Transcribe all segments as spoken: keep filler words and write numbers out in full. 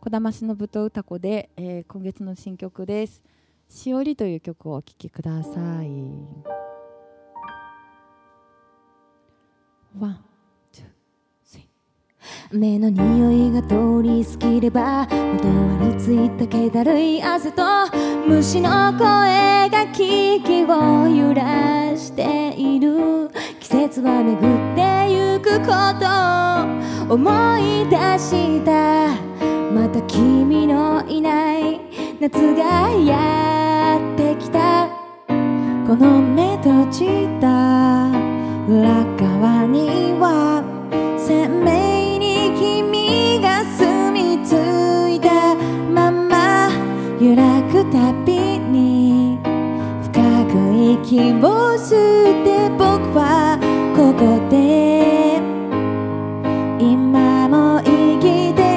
小玉しのぶと歌子で、えー、今月の新曲です。しおりという曲をお聴きください。ワン、ツー、スリー。 目の匂いが通り過ぎればまとわりついた気だるい汗と虫の声が木々を揺らしている。季節は巡ってゆくことを思い出した。また君のいない夏がやってきた。この目閉じた裏側には鮮明に君が住み着いたまま揺らぐたびに深く息を吸って僕はここで今も生きて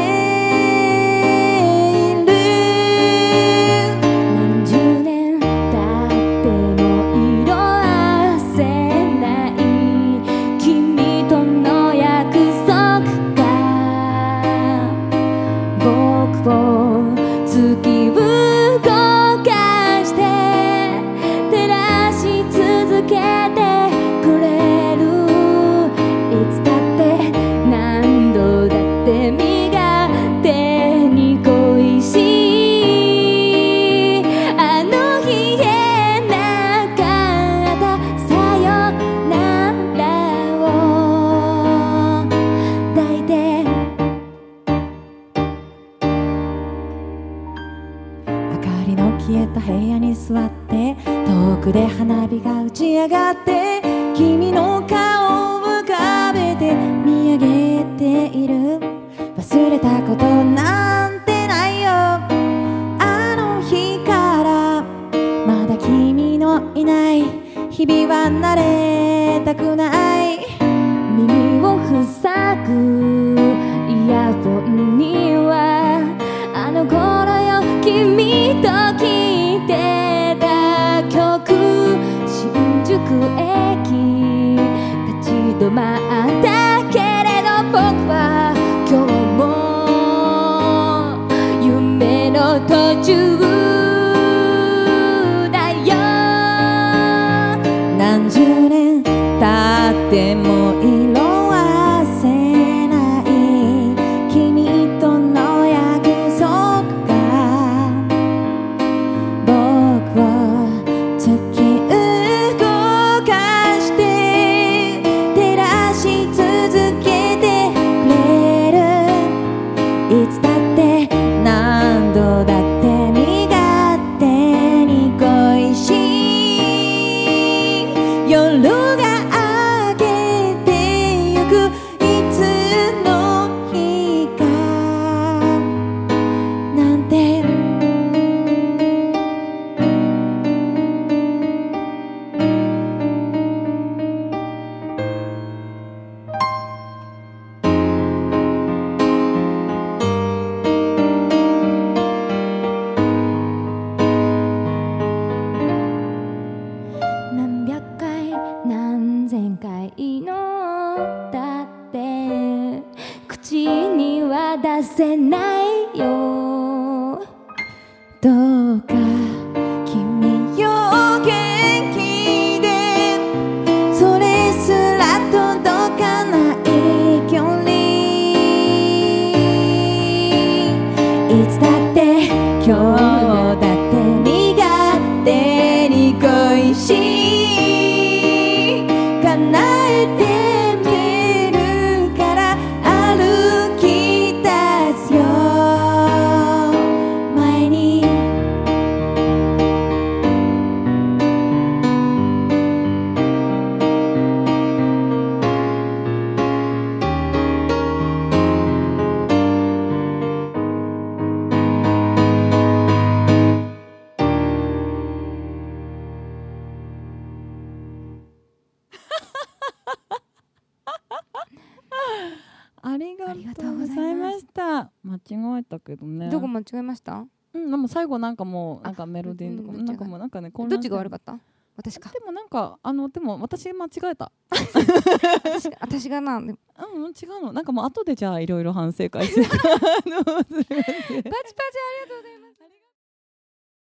部屋に座って遠くで花火が打ち上がって君の顔を浮かべて見上げている。忘れたことなんてないよあの日からまだ君のいない日々は慣れたくない。耳を塞ぐイヤホンにはあの頃よ君と聞いてた曲。新宿駅立ち止まったけれど僕は今日も夢の途中だよ。何十年経っても色あせない君との約束が僕を突き動かして照らし続けてくれる。いつだって何度だって身勝手に恋しい夜が明けてゆくいつの日かなんて。何百回何千回のだって口には出せないよ。どうか君よ元気でそれすら届かない距離。いつだって今日だって身勝手に恋しい叶えてみるから歩き出すよ前に。 ありがとうございました。間違えたけどね。 どこ間違えました？ うん、でも最後なんかもうなんかメロディーとかもなんかもうなんかね混乱して。 どっちが悪かった？私か。 でもなんかあのでも私間違えた。 私, 私がな、でもうん、違うの。なんかもう後でじゃあいろいろ反省会するからりがとうご